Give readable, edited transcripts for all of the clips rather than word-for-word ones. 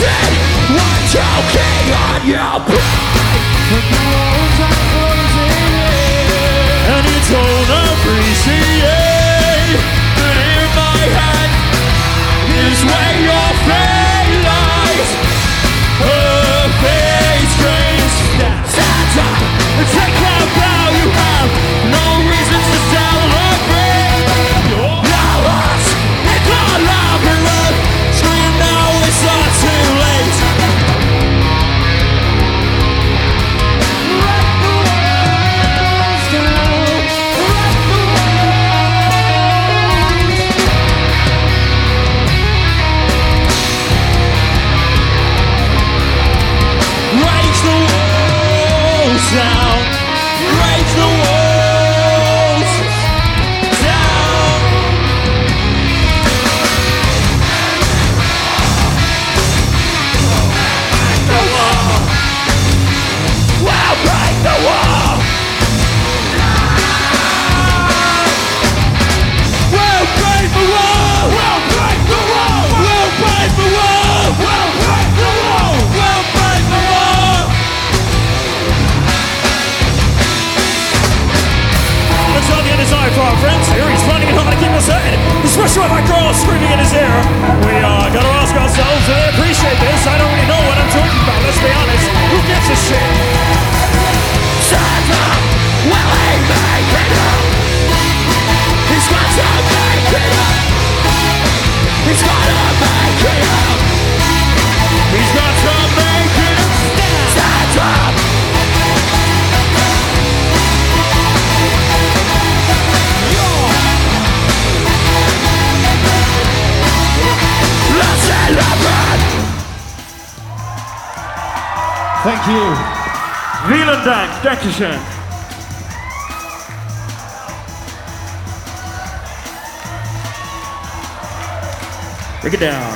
Listen, one choking on your pride. But the walls are closing in, and you don't appreciate that in my head is where your fate lies. Her face trains stand up and take that bow. You have no reason to celebrate. Now us, it's all love and love. Scream now, it's not too late. Write the words down. Write the words. Break the walls down. Break the walls down. The wall. We'll break the wall. We'll break the wall. We'll break the wall. We'll break the wall. We'll break the wall. We'll break the wall. Looks on the other side for our friends here. He's running and hard to keep us in. Especially with my girl screaming in his ear. We gotta ask ourselves, do they appreciate this? I don't really know what I'm talking about, let's be honest. Who gives a shit? Stand up. Will he make it up? He's got to make it up. He's gotta make it up. He's got to make it up. Stand up. Let's celebrate. Thank you. Vielen Dank, Dankeschön. Break it down.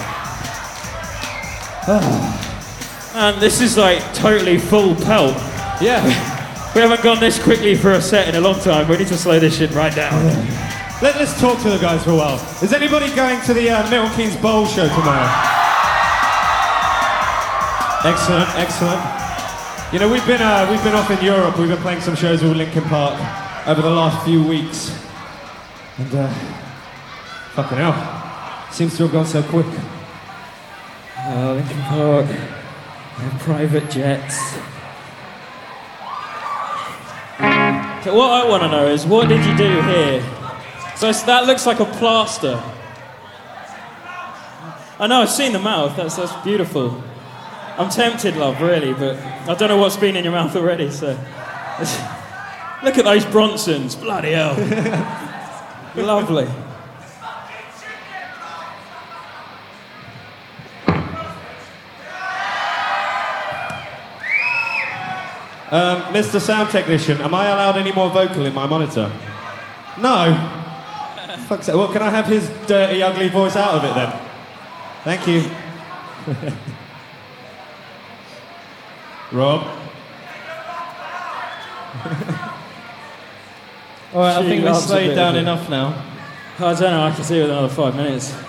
And this is like totally full pelt. Yeah. We haven't gone this quickly for a set in a long time. We need to slow this shit right down. Let's talk to the guys for a while. Is anybody going to the Milton Keynes Bowl show tomorrow? Excellent, excellent. You know, we've been off in Europe. We've been playing some shows with Linkin Park over the last few weeks, and fucking hell, seems to have gone so quick. Linkin Park, and private jets. So what I want to know is, what did you do here? So that looks like a plaster. I know, I've seen the mouth. That's beautiful. I'm tempted, love, really, but I don't know what's been in your mouth already, so... Look at those Bronsons, bloody hell. Lovely. Mr. Sound Technician, am I allowed any more vocal in my monitor? No? Fuck's sake. Well, can I have his dirty, ugly voice out of it then? Thank you. Rob? Alright, I She think we loves a slowed bit down of it. enough now. I don't know, I can see with another 5 minutes.